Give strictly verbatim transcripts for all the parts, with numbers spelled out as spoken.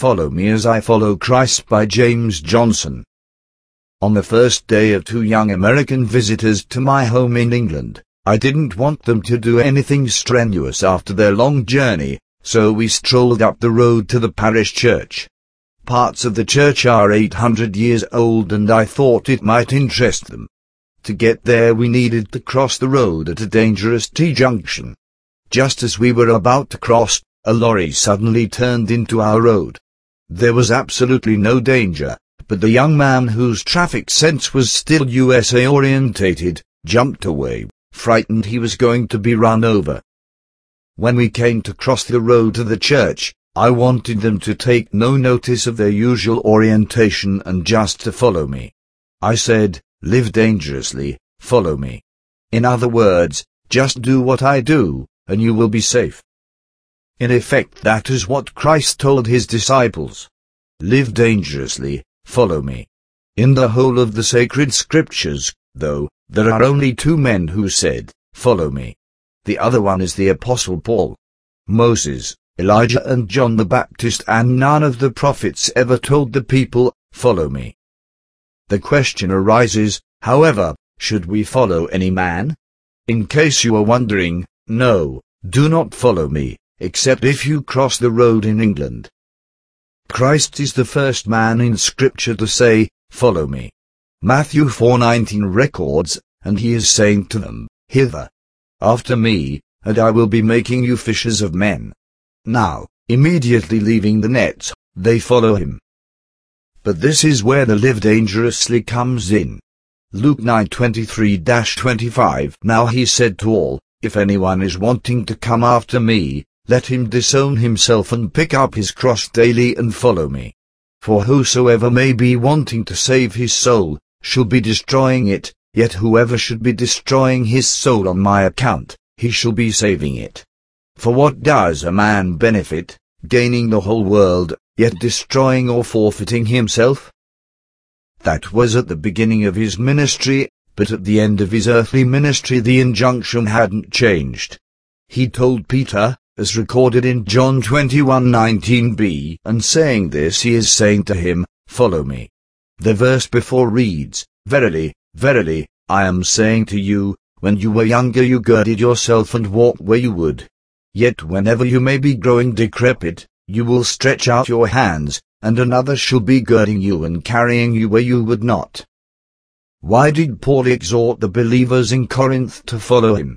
Follow Me as I Follow Christ by James Johnson. On the first day of two young American visitors to my home in England, I didn't want them to do anything strenuous after their long journey, so we strolled up the road to the parish church. Parts of the church are eight hundred years old and I thought it might interest them. To get there we needed to cross the road at a dangerous T-junction. Just as we were about to cross, a lorry suddenly turned into our road. There was absolutely no danger, but the young man whose traffic sense was still U S A orientated, jumped away, frightened he was going to be run over. When we came to cross the road to the church, I wanted them to take no notice of their usual orientation and just to follow me. I said, "Live dangerously, follow me." In other words, just do what I do, and you will be safe. In effect, that is what Christ told his disciples. Live dangerously, follow me. In the whole of the sacred scriptures, though, there are only two men who said, "Follow me." The other one is the Apostle Paul. Moses, Elijah and John the Baptist and none of the prophets ever told the people, "Follow me." The question arises, however, should we follow any man? In case you are wondering, no, do not follow me, except if you cross the road in England. Christ is the first man in Scripture to say, "Follow me." Matthew four nineteen records, and he is saying to them, "Hither, after me, and I will be making you fishers of men." Now, immediately leaving the nets, they follow him. But this is where the live dangerously comes in. Luke nine twenty-three to twenty-five. Now he said to all, "If anyone is wanting to come after me, let him disown himself and pick up his cross daily and follow me. For whosoever may be wanting to save his soul, shall be destroying it, yet whoever should be destroying his soul on my account, he shall be saving it. For what does a man benefit, gaining the whole world, yet destroying or forfeiting himself?" That was at the beginning of his ministry, but at the end of his earthly ministry the injunction hadn't changed. He told Peter, as recorded in John twenty-one nineteen b, and saying this he is saying to him, "Follow me." The verse before reads, "Verily, verily, I am saying to you, when you were younger you girded yourself and walked where you would. Yet whenever you may be growing decrepit, you will stretch out your hands, and another shall be girding you and carrying you where you would not." Why did Paul exhort the believers in Corinth to follow him?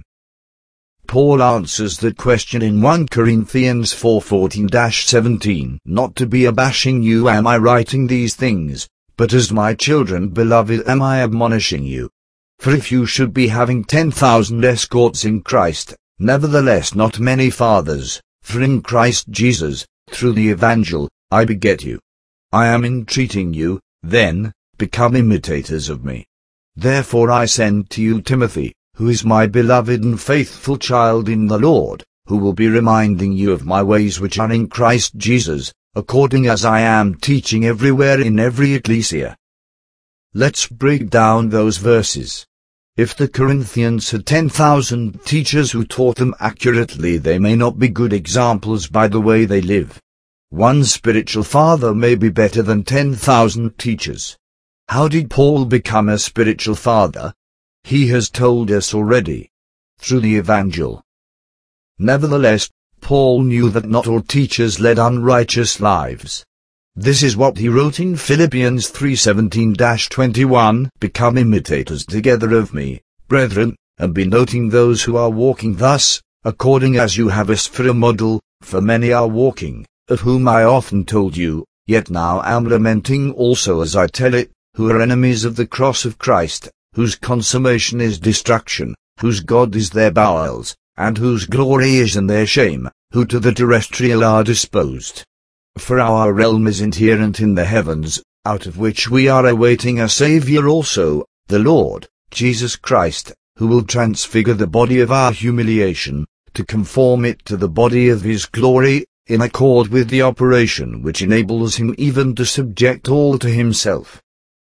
Paul answers that question in First Corinthians four fourteen to seventeen. "Not to be abashing you am I writing these things, but as my children beloved am I admonishing you. For if you should be having ten thousand escorts in Christ, nevertheless not many fathers, for in Christ Jesus, through the evangel, I beget you. I am entreating you, then, become imitators of me. Therefore I send to you Timothy, who is my beloved and faithful child in the Lord, who will be reminding you of my ways which are in Christ Jesus, according as I am teaching everywhere in every ecclesia." Let's break down those verses. If the Corinthians had ten thousand teachers who taught them accurately, they may not be good examples by the way they live. One spiritual father may be better than ten thousand teachers. How did Paul become a spiritual father? He has told us already. Through the evangel. Nevertheless, Paul knew that not all teachers led unrighteous lives. This is what he wrote in Philippians three seventeen to twenty-one, "Become imitators together of me, brethren, and be noting those who are walking thus, according as you have us for a model, for many are walking, of whom I often told you, yet now am lamenting also as I tell it, who are enemies of the cross of Christ, whose consummation is destruction, whose God is their bowels, and whose glory is in their shame, who to the terrestrial are disposed. For our realm is inherent in the heavens, out of which we are awaiting a Saviour also, the Lord, Jesus Christ, who will transfigure the body of our humiliation, to conform it to the body of his glory, in accord with the operation which enables him even to subject all to himself."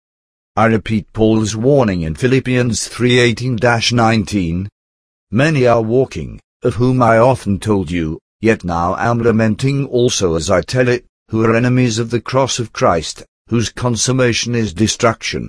I repeat Paul's warning in Philippians three eighteen to nineteen. "Many are walking, of whom I often told you, yet now am lamenting also as I tell it, who are enemies of the cross of Christ, whose consummation is destruction.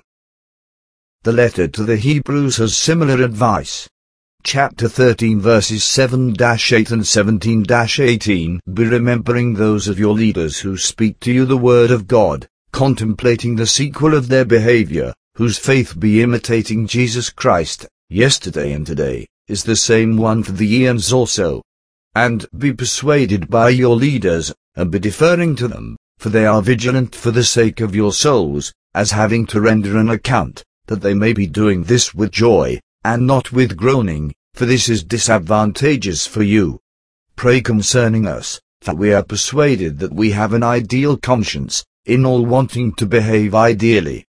The letter to the Hebrews has similar advice. Chapter thirteen verses seven to eight and seventeen to eighteen. Be remembering those of your leaders who speak to you the word of God, contemplating the sequel of their behavior, whose faith be imitating Jesus Christ, yesterday and today, is the same one for the eons also. And be persuaded by your leaders, and be deferring to them, for they are vigilant for the sake of your souls, as having to render an account, that they may be doing this with joy, and not with groaning, for this is disadvantageous for you. Pray concerning us, for we are persuaded that we have an ideal conscience, in all wanting to behave ideally.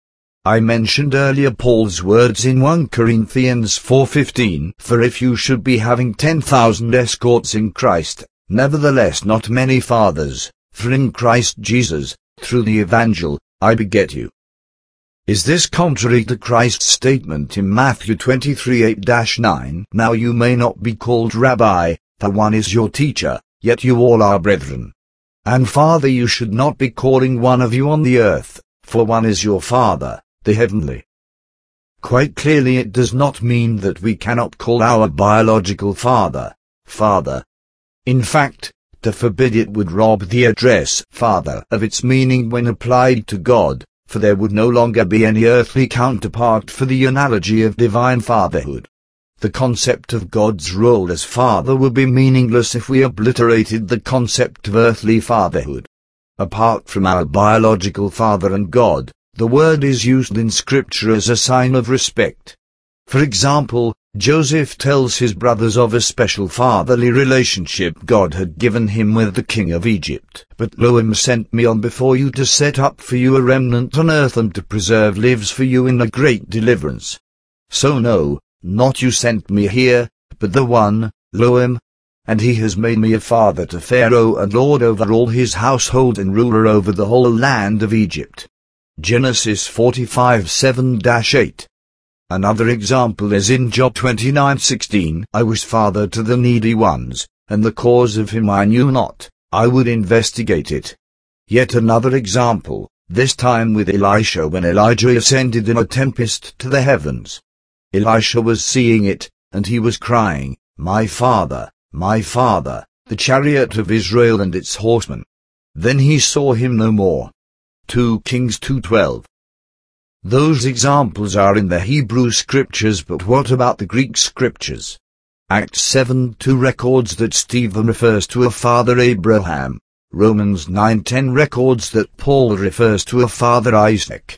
I mentioned earlier Paul's words in First Corinthians four fifteen, for if you should be having ten thousand escorts in Christ, nevertheless not many fathers, for in Christ Jesus, through the evangel, I beget you. Is this contrary to Christ's statement in Matthew twenty-three eight to nine? Now you may not be called Rabbi, for one is your teacher, yet you all are brethren. And Father, you should not be calling one of you on the earth, for one is your Father, the heavenly. Quite clearly it does not mean that we cannot call our biological father, Father. In fact, to forbid it would rob the address Father of its meaning when applied to God, for there would no longer be any earthly counterpart for the analogy of divine fatherhood. The concept of God's role as Father would be meaningless if we obliterated the concept of earthly fatherhood. Apart from our biological father and God, the word is used in Scripture as a sign of respect. For example, Joseph tells his brothers of a special fatherly relationship God had given him with the king of Egypt. But Elohim sent me on before you to set up for you a remnant on earth and to preserve lives for you in a great deliverance. So no, not you sent me here, but the one, Elohim. And he has made me a father to Pharaoh and lord over all his household and ruler over the whole land of Egypt. Genesis forty-five seven to eight. Another example is in Job twenty-nine sixteen. I was father to the needy ones, and the cause of him I knew not, I would investigate it. Yet another example, this time with Elisha when Elijah ascended in a tempest to the heavens. Elisha was seeing it, and he was crying, My father, my father, the chariot of Israel and its horsemen. Then he saw him no more. Second Kings two twelve. Those examples are in the Hebrew Scriptures, but what about the Greek Scriptures? Acts seven two records that Stephen refers to a father Abraham. Romans nine ten records that Paul refers to a father Isaac.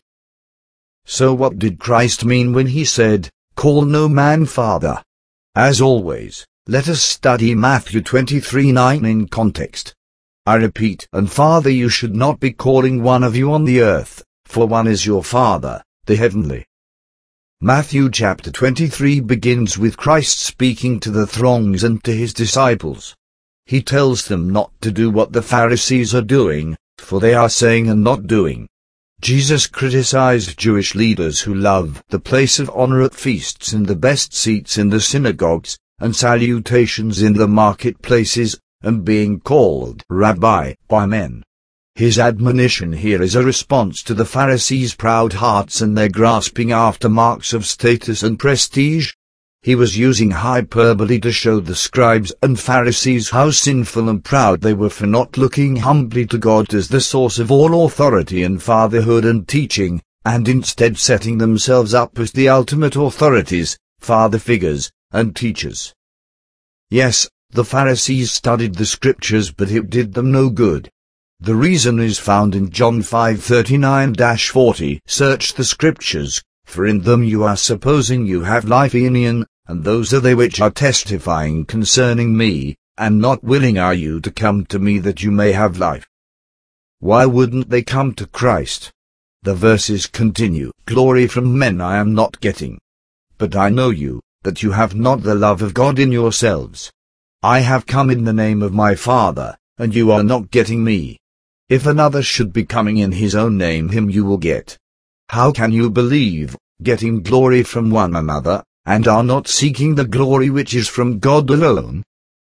So what did Christ mean when he said, Call no man father? As always, let us study Matthew twenty-three nine in context. I repeat, and Father you should not be calling one of you on the earth, for one is your Father, the heavenly. Matthew chapter twenty-three begins with Christ speaking to the throngs and to his disciples. He tells them not to do what the Pharisees are doing, for they are saying and not doing. Jesus criticized Jewish leaders who love the place of honor at feasts and the best seats in the synagogues, and salutations in the marketplaces, and being called Rabbi by men. His admonition here is a response to the Pharisees' proud hearts and their grasping after marks of status and prestige. He was using hyperbole to show the scribes and Pharisees how sinful and proud they were for not looking humbly to God as the source of all authority in fatherhood and teaching, and instead setting themselves up as the ultimate authorities, father figures, and teachers. Yes, the Pharisees studied the Scriptures, but it did them no good. The reason is found in John five thirty-nine to forty. Search the Scriptures, for in them you are supposing you have life in, and those are they which are testifying concerning me, and not willing are you to come to me that you may have life. Why wouldn't they come to Christ? The verses continue, Glory from men I am not getting. But I know you, that you have not the love of God in yourselves. I have come in the name of my Father, and you are not getting me. If another should be coming in his own name, him you will get. How can you believe, getting glory from one another, and are not seeking the glory which is from God alone?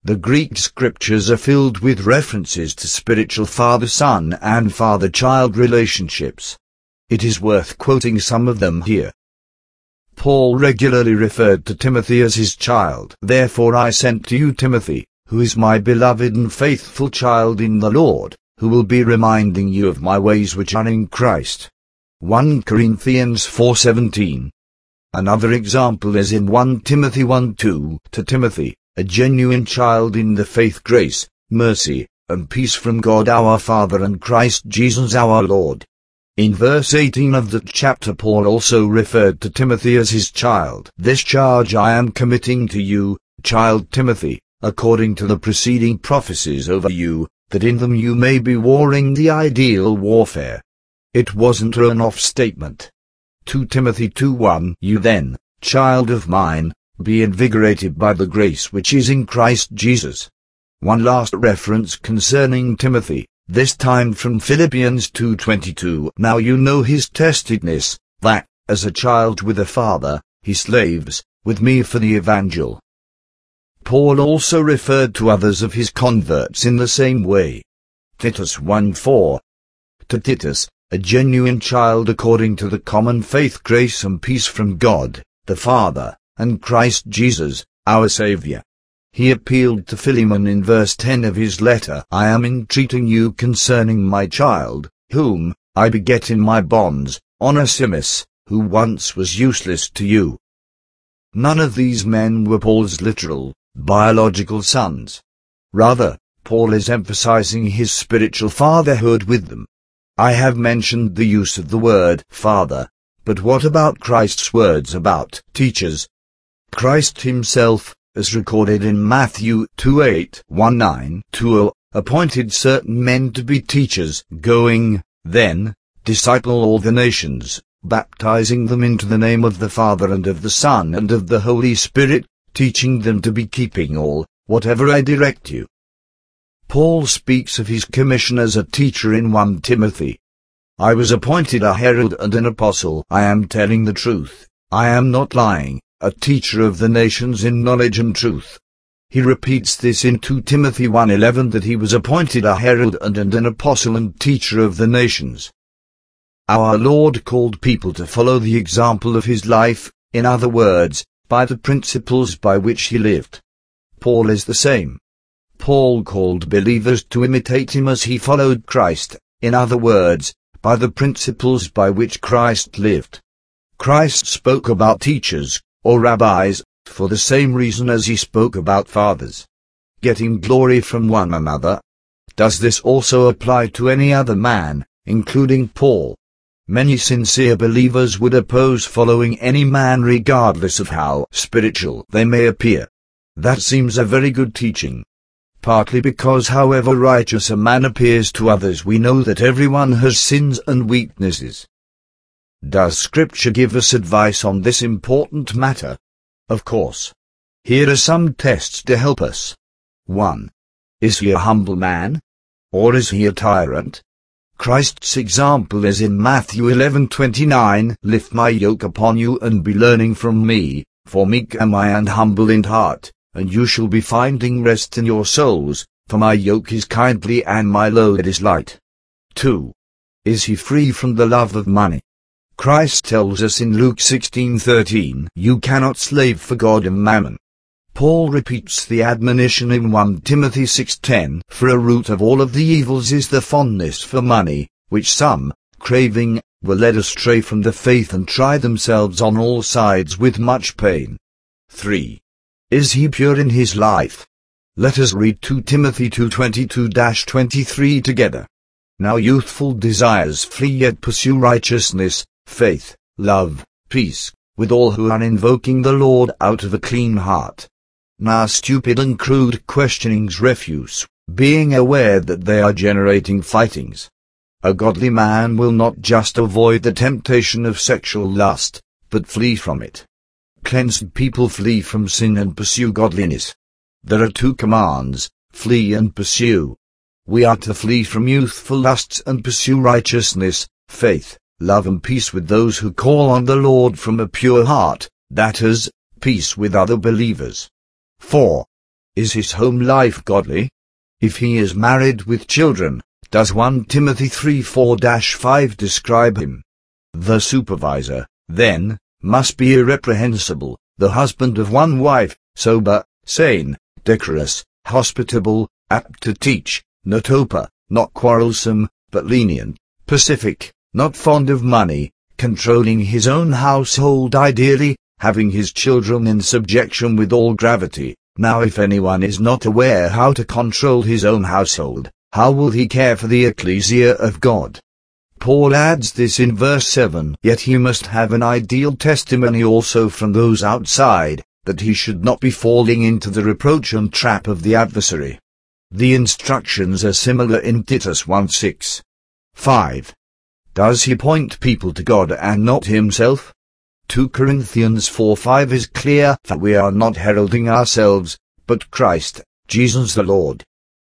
The Greek scriptures are filled with references to spiritual father-son and father-child relationships. It is worth quoting some of them here. Paul regularly referred to Timothy as his child. Therefore I sent to you Timothy, who is my beloved and faithful child in the Lord, who will be reminding you of my ways which are in Christ. First Corinthians four seventeen. Another example is in First Timothy one two, to Timothy, a genuine child in the faith, grace, mercy, and peace from God our Father and Christ Jesus our Lord. In verse eighteen of that chapter Paul also referred to Timothy as his child. This charge I am committing to you, child Timothy, according to the preceding prophecies over you, that in them you may be warring the ideal warfare. It wasn't a one-off statement. Second Timothy two one. You then, child of mine, be invigorated by the grace which is in Christ Jesus. One last reference concerning Timothy, this time from Philippians two twenty-two. Now you know his testedness, that, as a child with a father, he slaves, with me for the evangel. Paul also referred to others of his converts in the same way. Titus one four. To Titus, a genuine child according to the common faith, grace and peace from God, the Father, and Christ Jesus, our Saviour. He appealed to Philemon in verse ten of his letter, I am entreating you concerning my child, whom I beget in my bonds, Onesimus, who once was useless to you. None of these men were Paul's literal, biological sons. Rather, Paul is emphasizing his spiritual fatherhood with them. I have mentioned the use of the word father, but what about Christ's words about teachers? Christ himself, as recorded in Matthew two eight nineteen, appointed certain men to be teachers, going, then, disciple all the nations, baptizing them into the name of the Father and of the Son and of the Holy Spirit, teaching them to be keeping all, whatever I direct you. Paul speaks of his commission as a teacher in First Timothy. I was appointed a herald and an apostle. I am telling the truth. I am not lying, a teacher of the nations in knowledge and truth. He repeats this in Second Timothy one eleven that he was appointed a herald and, and an apostle and teacher of the nations. Our Lord called people to follow the example of his life, in other words, by the principles by which he lived. Paul is the same. Paul called believers to imitate him as he followed Christ, in other words, by the principles by which Christ lived. Christ spoke about teachers, or rabbis, for the same reason as he spoke about fathers. Getting glory from one another. Does this also apply to any other man, including Paul? Many sincere believers would oppose following any man regardless of how spiritual they may appear. That seems a very good teaching. Partly because however righteous a man appears to others, we know that everyone has sins and weaknesses. Does Scripture give us advice on this important matter? Of course. Here are some tests to help us. one. Is he a humble man? Or is he a tyrant? Christ's example is in Matthew eleven twenty-nine, lift my yoke upon you and be learning from me, for meek am I and humble in heart, and you shall be finding rest in your souls, for my yoke is kindly and my load is light. two. Is he free from the love of money? Christ tells us in Luke sixteen thirteen, you cannot slave for God and mammon. Paul repeats the admonition in First Timothy six ten, for a root of all of the evils is the fondness for money, which some, craving, were led astray from the faith and try themselves on all sides with much pain. three. Is he pure in his life? Let us read Second Timothy two twenty-two to twenty-three together. Now youthful desires flee, yet pursue righteousness, faith, love, peace, with all who are invoking the Lord out of a clean heart. Now stupid and crude questionings refuse, being aware that they are generating fightings. A godly man will not just avoid the temptation of sexual lust, but flee from it. Cleansed people flee from sin and pursue godliness. There are two commands, flee and pursue. We are to flee from youthful lusts and pursue righteousness, faith, love and peace with those who call on the Lord from a pure heart, that is, peace with other believers. four. Is his home life godly? If he is married with children, does First Timothy three four to five describe him? The supervisor, then, must be irreprehensible, the husband of one wife, sober, sane, decorous, hospitable, apt to teach, not open, not quarrelsome, but lenient, pacific, not fond of money, controlling his own household ideally, having his children in subjection with all gravity. Now if anyone is not aware how to control his own household, how will he care for the ecclesia of God? Paul adds this in verse seven, yet he must have an ideal testimony also from those outside, that he should not be falling into the reproach and trap of the adversary. The instructions are similar in Titus one six. five. Does he point people to God and not himself? Second Corinthians four five is clear, for we are not heralding ourselves, but Christ, Jesus the Lord.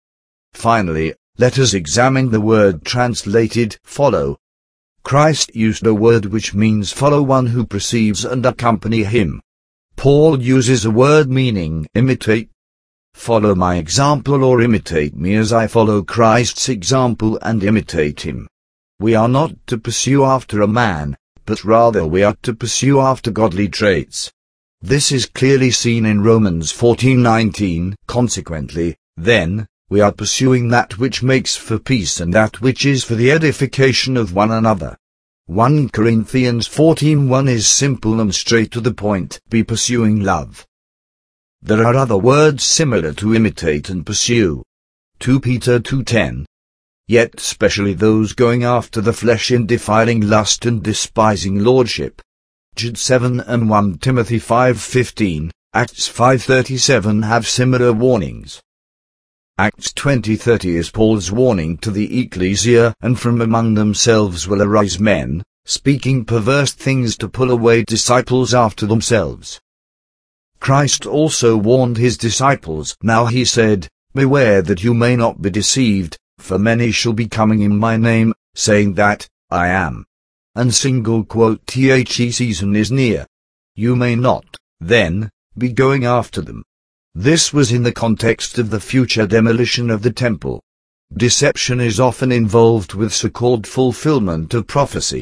Finally, let us examine the word translated follow. Christ used a word which means follow one who precedes and accompany him. Paul uses a word meaning imitate. Follow my example or imitate me as I follow Christ's example and imitate him. We are not to pursue after a man, but rather we are to pursue after godly traits. This is clearly seen in Romans fourteen nineteen. Consequently, then, we are pursuing that which makes for peace and that which is for the edification of one another. First Corinthians fourteen one is simple and straight to the point, be pursuing love. There are other words similar to imitate and pursue. Second Peter two ten. Yet specially those going after the flesh in defiling lust and despising lordship. Jude seven and First Timothy five fifteen, Acts five thirty-seven have similar warnings. Acts twenty thirty is Paul's warning to the ecclesia, and from among themselves will arise men, speaking perverse things to pull away disciples after themselves. Christ also warned his disciples. Now he said, beware that you may not be deceived, for many shall be coming in my name, saying that, I am. And single quote the season is near. You may not, then, be going after them. This was in the context of the future demolition of the temple. Deception is often involved with so-called fulfillment of prophecy.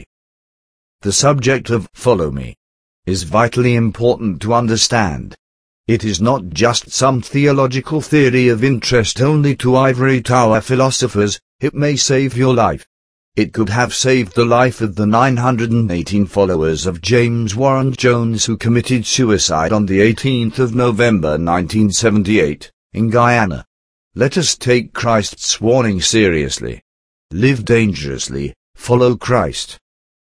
The subject of follow me is vitally important to understand. It is not just some theological theory of interest only to ivory tower philosophers. It may save your life. It could have saved the life of the nine hundred eighteen followers of James Warren Jones who committed suicide on the eighteenth of November nineteen seventy-eight, in Guyana. Let us take Christ's warning seriously. Live dangerously, follow Christ.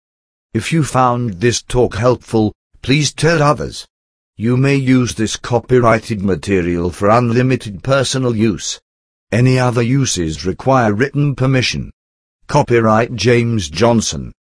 If you found this talk helpful, please tell others. You may use this copyrighted material for unlimited personal use. Any other uses require written permission. Copyright James Johnson.